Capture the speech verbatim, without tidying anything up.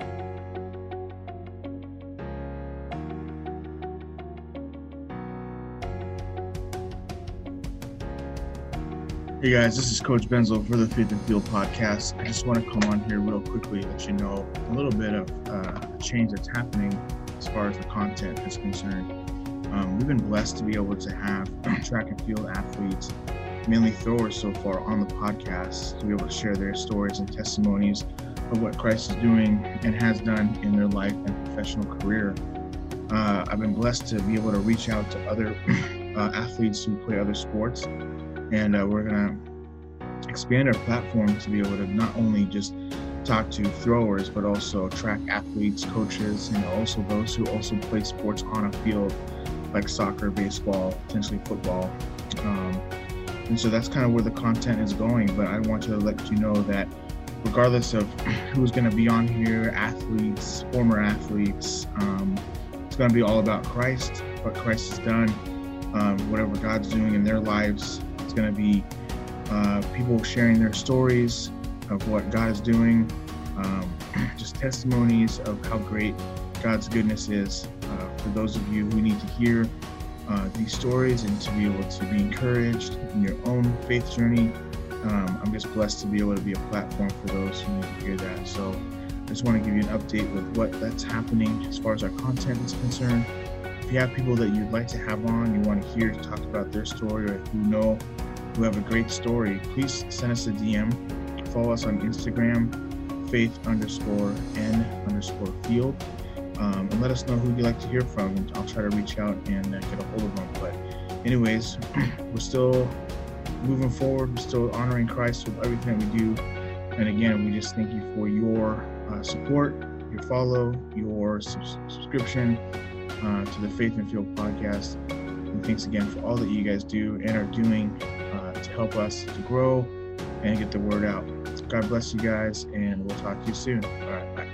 Hey guys, this is Coach Benzel for the Faith and Field podcast. I just want to come on here real quickly, let you know a little bit of uh, a change that's happening as far as the content is concerned. Um, we've been blessed to be able to have track and field athletes, mainly throwers so far, on the podcast to be able to share their stories and testimonies of what Christ is doing and has done in their life and professional career. Uh, I've been blessed to be able to reach out to other uh, athletes who play other sports. And uh, we're going to expand our platform to be able to not only just talk to throwers, but also track athletes, coaches, you know, also those who also play sports on a field like soccer, baseball, potentially football. Um, and so that's kind of where the content is going. But I want to let you know that regardless of who's going to be on here, athletes, former athletes, um, it's going to be all about Christ, what Christ has done, um, whatever God's doing in their lives. It's going to be uh, people sharing their stories of what God is doing, um, just testimonies of how great God's goodness is uh, for those of you who need to hear uh, these stories and to be able to be encouraged in your own faith journey. Um, I'm just blessed to be able to be a platform for those who need to hear that. So I just want to give you an update with what that's happening as far as our content is concerned. If you have people that you'd like to have on, you want to hear talk about their story, or who know who have a great story, please send us a D M. Follow us on Instagram, faith underscore n underscore field, um, and let us know who you'd like to hear from. And I'll try to reach out and uh, get a hold of them. But anyways, we're still moving forward. We're still honoring Christ with everything that we do. And again, we just thank you for your uh, support, your follow, your subs- subscription uh, to the Faith and Field podcast. And thanks again for all that you guys do and are doing uh, to help us to grow and get the word out. God bless you guys, and we'll talk to you soon. All right, bye.